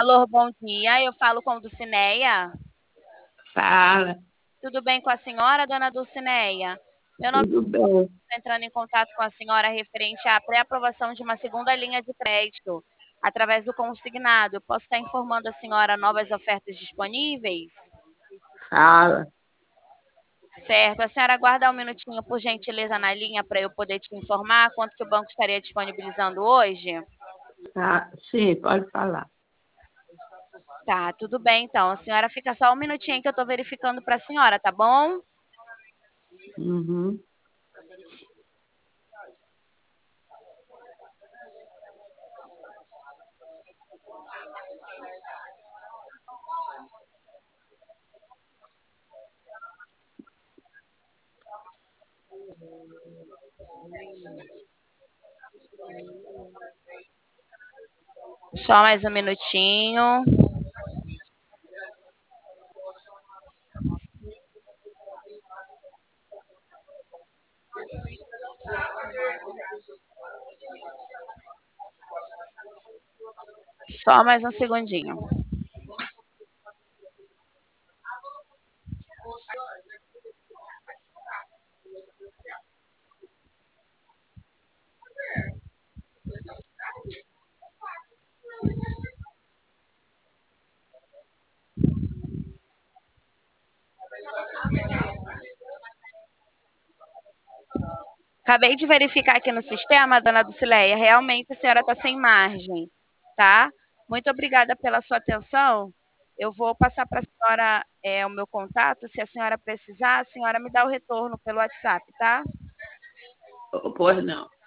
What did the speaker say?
Alô, bom dia. Eu falo com Dulcineia. Fala, Tudo bem com a senhora, dona Dulcineia? Meu nome tudo bem? é entrando em contato com a senhora referente à pré-aprovação de uma segunda linha de crédito através do consignado. Eu posso estar informando a senhora novas ofertas disponíveis? Fala, Certo. A senhora aguarda um minutinho, por gentileza, na linha para eu poder te informar quanto que o banco estaria disponibilizando hoje? sim, pode falar. Tá, tudo bem então. A senhora fica só um minutinho que eu estou verificando para a senhora, tá bom? Uhum. Só mais um minutinho. Só mais um segundinho. Acabei de verificar aqui no sistema, dona Dulcileia, realmente a senhora está sem margem, tá? Muito obrigada pela sua atenção. Eu vou passar para a senhora o meu contato. Se a senhora precisar, a senhora me dá o retorno pelo WhatsApp, tá? Pois não.